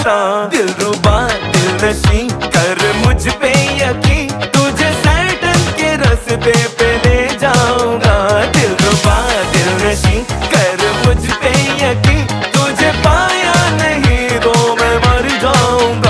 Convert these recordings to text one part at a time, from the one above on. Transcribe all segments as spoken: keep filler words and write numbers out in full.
बता। दिलरुबा दिल नशीं कर मुझ पे यकीन, तुझे सैटन के रस्ते पे ले जाऊंगा। दिलरुबा दिल नशीं कर मुझ पे यकीन, तुझे पाया नहीं तो मैं मर जाऊंगा।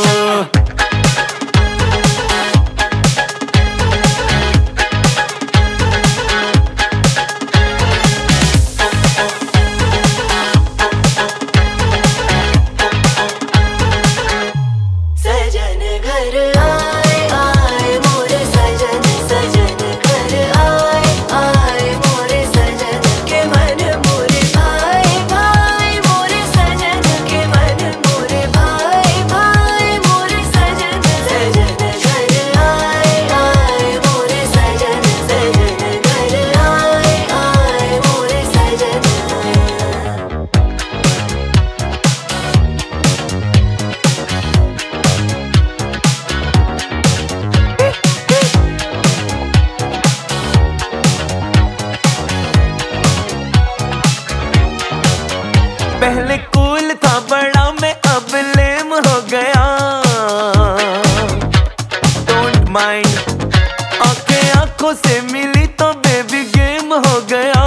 सजन घर आए आए मोरे सजन, सजन घर आए आए मोरे सजन के मन मोरे भाई भाई, मोरे सजन के मन मोरे भाई भाई, मोरे सजन। सजन घर आए आए मोरे सजन, सजन घर आए आए मोरे सजन। पहले कूल था बड़ा मैं अब लेम हो गया। डोंट माइंड आंखें आंखों से मिली तो बेबी गेम हो गया।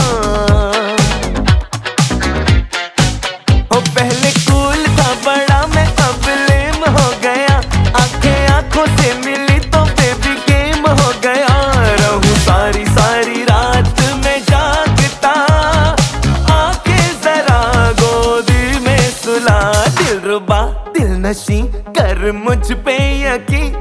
हो पहले कूल था बड़ा मैं अब लेम हो गया, आंखें आंखों से मिली तो बेबी गेम हो गया। रहूं सारी सारी रात में जागता, आके जरा गोदी में सुला। दिलरुबा दिल नशीं कर मुझ पे यकीन,